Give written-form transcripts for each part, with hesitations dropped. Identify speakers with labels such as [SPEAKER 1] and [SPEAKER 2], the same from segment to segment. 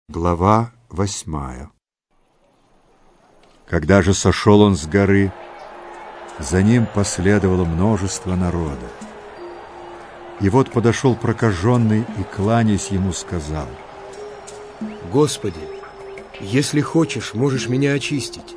[SPEAKER 1] Глава 8. Когда же сошел он с горы, за ним последовало множество народа. И вот подошел прокаженный и, кланяясь ему, сказал:
[SPEAKER 2] «Господи, если хочешь, можешь меня очистить».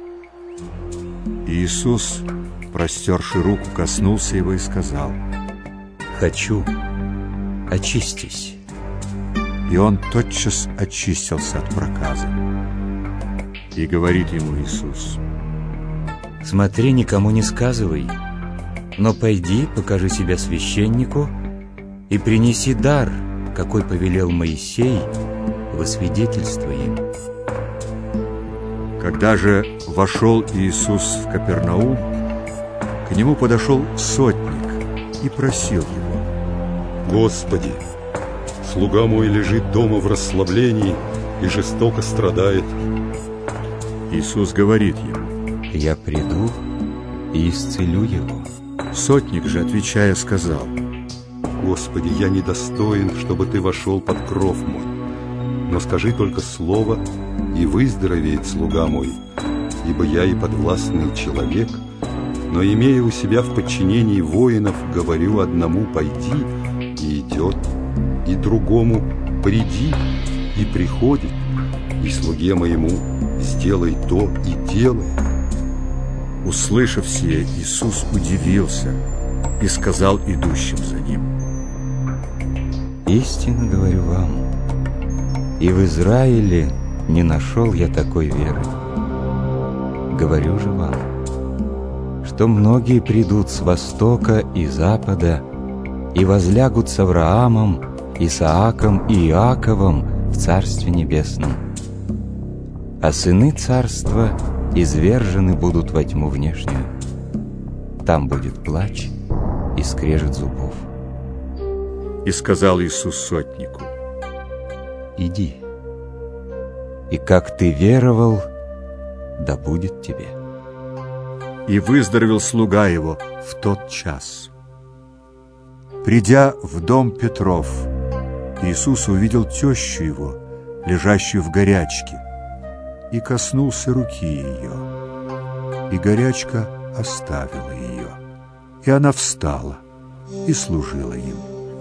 [SPEAKER 1] И Иисус, простерши руку, коснулся его и сказал:
[SPEAKER 3] «Хочу, очистись».
[SPEAKER 1] И он тотчас очистился от проказа. И говорит ему Иисус:
[SPEAKER 3] «Смотри, никому не сказывай, но пойди, покажи себя священнику и принеси дар, какой повелел Моисей, во свидетельство им».
[SPEAKER 1] Когда же вошел Иисус в Капернаум, к нему подошел сотник и просил его:
[SPEAKER 4] «Господи, слуга мой лежит дома в расслаблении и жестоко страдает».
[SPEAKER 1] Иисус говорит ему:
[SPEAKER 3] «Я приду и исцелю его».
[SPEAKER 1] Сотник же, отвечая, сказал:
[SPEAKER 4] «Господи, я недостоин, чтобы Ты вошел под кров мой, но скажи только слово, и выздоровеет слуга мой, ибо я и подвластный человек, но, имея у себя в подчинении воинов, говорю одному: пойди, и идет, и другому: приди, и приходит, и слуге моему: сделай то, и делает».
[SPEAKER 1] Услышав сие, Иисус удивился и сказал идущим за ним:
[SPEAKER 3] «Истинно говорю вам, и в Израиле не нашел я такой веры. Говорю же вам, что многие придут с востока и запада и возлягут с Авраамом, Исааком и Иаковом в Царстве Небесном. А сыны Царства извержены будут во тьму внешнюю. Там будет плач и скрежет зубов».
[SPEAKER 1] И сказал Иисус сотнику:
[SPEAKER 3] «Иди, и как ты веровал, да будет тебе».
[SPEAKER 1] И выздоровел слуга его в тот час. Придя в дом Петров, Иисус увидел тещу его, лежащую в горячке, и коснулся руки ее, и горячка оставила ее, и она встала и служила им.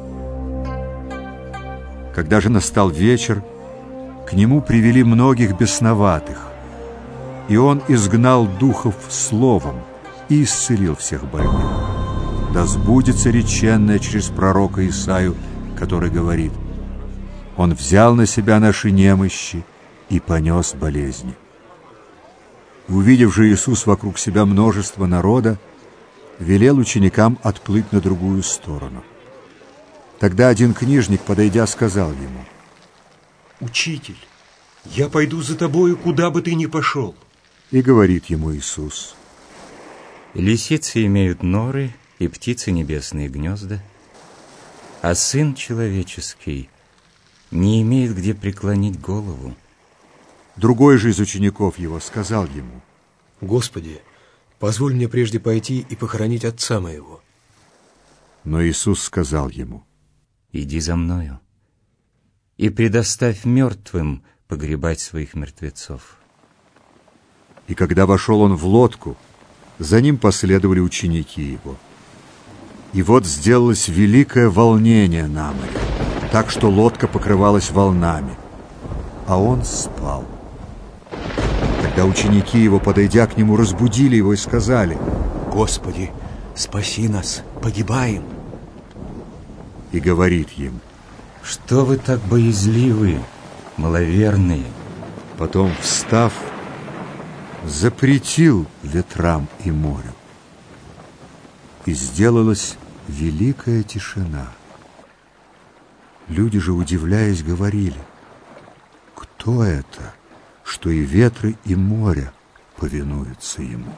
[SPEAKER 1] Когда же настал вечер, к нему привели многих бесноватых, и он изгнал духов словом и исцелил всех больных. Да сбудется реченное через пророка Исаию, который говорит: «Он взял на себя наши немощи и понес болезни». Увидев же Иисус вокруг себя множество народа, велел ученикам отплыть на другую сторону. Тогда один книжник, подойдя, сказал ему:
[SPEAKER 2] «Учитель, я пойду за тобою, куда бы ты ни пошел».
[SPEAKER 1] И говорит ему Иисус:
[SPEAKER 3] «Лисицы имеют норы, и птицы небесные гнезда, а Сын Человеческий не имеет где преклонить голову».
[SPEAKER 1] Другой же из учеников его сказал ему:
[SPEAKER 2] «Господи, позволь мне прежде пойти и похоронить отца моего».
[SPEAKER 1] Но Иисус сказал ему:
[SPEAKER 3] «Иди за мною и предоставь мертвым погребать своих мертвецов».
[SPEAKER 1] И когда вошел он в лодку, за ним последовали ученики его. И вот сделалось великое волнение на море, так что лодка покрывалась волнами, а он спал. Тогда ученики его, подойдя к нему, разбудили его и сказали:
[SPEAKER 2] «Господи, спаси нас, погибаем».
[SPEAKER 1] И говорит им:
[SPEAKER 3] «Что вы так боязливы, маловерные?»
[SPEAKER 1] Потом, встав, запретил ветрам и морю. И сделалась великая тишина. Люди же, удивляясь, говорили: «Кто это, что и ветры, и море повинуются ему?»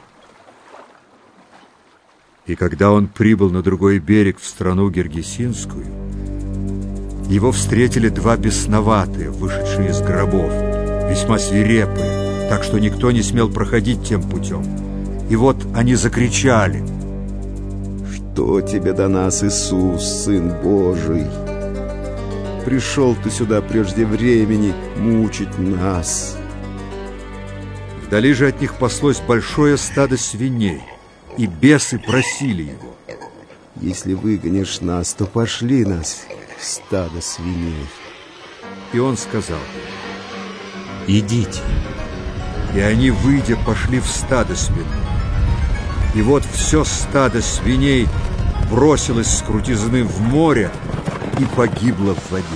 [SPEAKER 1] И когда он прибыл на другой берег, в страну Гергесинскую, его встретили два бесноватые, вышедшие из гробов, весьма свирепые, так что никто не смел проходить тем путем. И вот они закричали:
[SPEAKER 5] «Что тебе до нас, Иисус, Сын Божий? пришел ты сюда прежде времени мучить нас.
[SPEAKER 1] Вдали же от них паслось большое стадо свиней, и бесы просили его:
[SPEAKER 5] если выгонишь нас, то пошли нас в стадо свиней.
[SPEAKER 1] И он сказал:
[SPEAKER 3] идите.
[SPEAKER 1] И они, выйдя, пошли в стадо свиных. И вот все стадо свиней бросилось с крутизны в море и погибло в воде.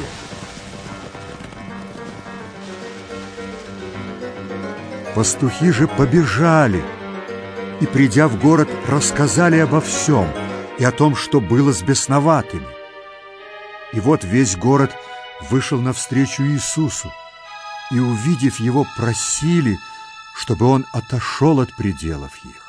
[SPEAKER 1] Пастухи же побежали и, придя в город, рассказали обо всем и о том, что было с бесноватыми. И вот весь город вышел навстречу Иисусу, и, увидев его, просили, чтобы он отошел от пределов их.